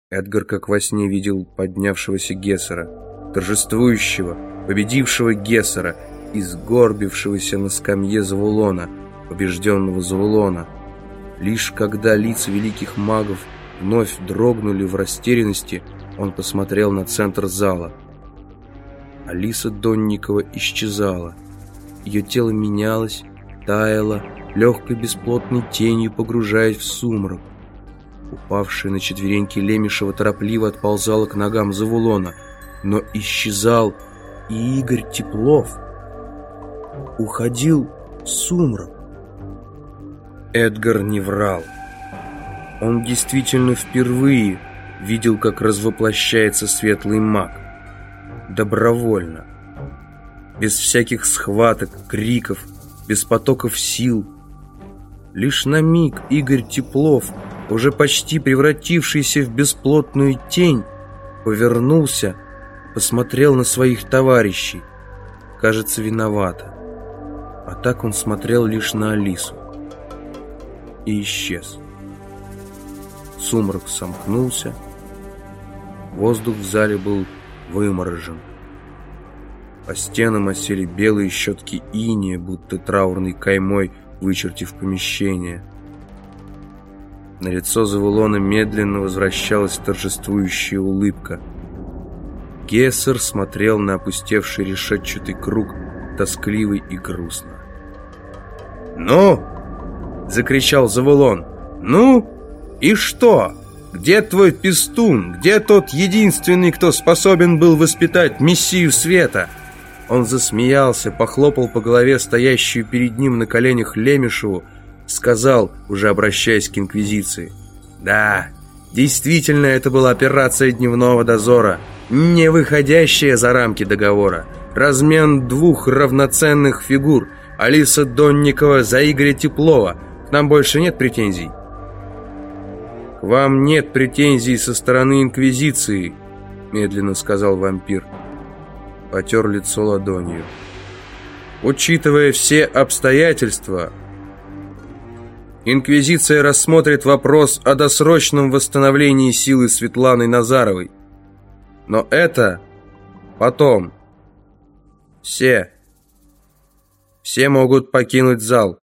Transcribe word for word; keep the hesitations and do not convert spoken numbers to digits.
Эдгар как во сне видел поднявшегося Гессера, торжествующего, победившего Гессера и сгорбившегося на скамье Завулона, побежденного Завулона. Лишь когда лица великих магов вновь дрогнули в растерянности, он посмотрел на центр зала. Алиса Донникова исчезала. Ее тело менялось, таяло, легкой бесплотной тенью погружаясь в сумрак. Упавшая на четвереньки Лемешева торопливо отползала к ногам Завулона, но исчезал и Игорь Теплов. Уходил в сумрак. Эдгар не врал. Он действительно впервые видел, как развоплощается светлый маг. Добровольно. Без всяких схваток, криков, без потоков сил. Лишь на миг Игорь Теплов, уже почти превратившийся в бесплотную тень, повернулся, посмотрел на своих товарищей. Кажется, виновато. А так он смотрел лишь на Алису. И исчез. Сумрак сомкнулся. Воздух в зале был выморожен. По стенам осели белые щетки иния, будто траурной каймой вычертив помещение. На лицо Завулона медленно возвращалась торжествующая улыбка. Гессер смотрел на опустевший решетчатый круг, тоскливый и грустно. «Ну!» — закричал Завулон. «Ну? И что? Где твой пестун? Где тот единственный, кто способен был воспитать мессию света?» Он засмеялся, похлопал по голове стоящую перед ним на коленях Лемешеву, сказал, уже обращаясь к Инквизиции: «Да, действительно, это была операция дневного дозора, не выходящая за рамки договора. Размен двух равноценных фигур. Алиса Донникова за Игоря Теплова. К нам больше нет претензий?» «К вам нет претензий со стороны Инквизиции», — медленно сказал вампир. Потер лицо ладонью. «Учитывая все обстоятельства, Инквизиция рассмотрит вопрос о досрочном восстановлении силы Светланы Назаровой. Но это потом. Все, все могут покинуть зал».